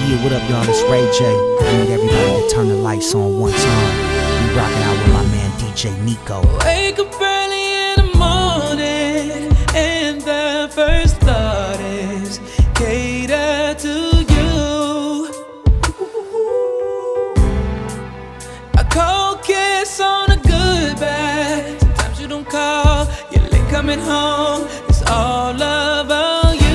Yeah, what up, y'all? It's Ray J. I need everybody to turn the lights on one time. We rockin' out with my man DJ Nico. Wake up early in the morning, and the first thought is cater to you. A cold kiss on a goodbye. Sometimes you don't call, you're late coming home. It's all over you.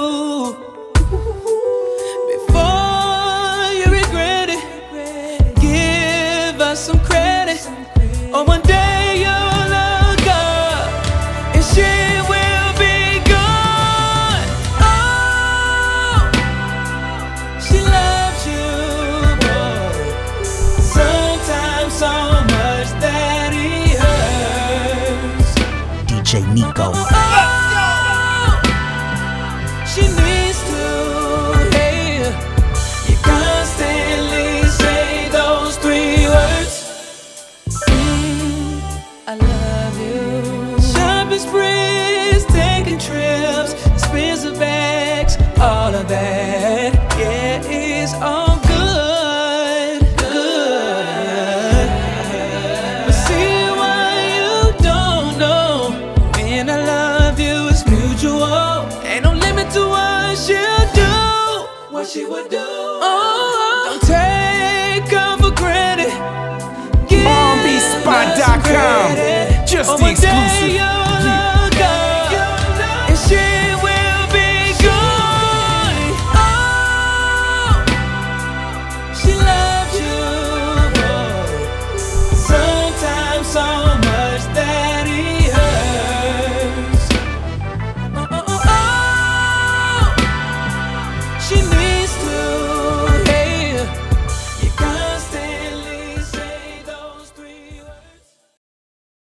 Before you regret it, give us some credit. Or one day you'll look up and she will be gone. Oh, she loves you, boy. Sometimes so much that it hurts. DJ Nico. Oh, she needs to hear you constantly say those 3 words. I love you. Shopping sprees, taking trips, expensive bags, all of that, yeah, it's all good, good. But see why you don't know, when I love you it's mutual. Ain't no limit to what she'll do, what she would do. Oh, don't take her for granted. RBSpot.com, just the exclusive.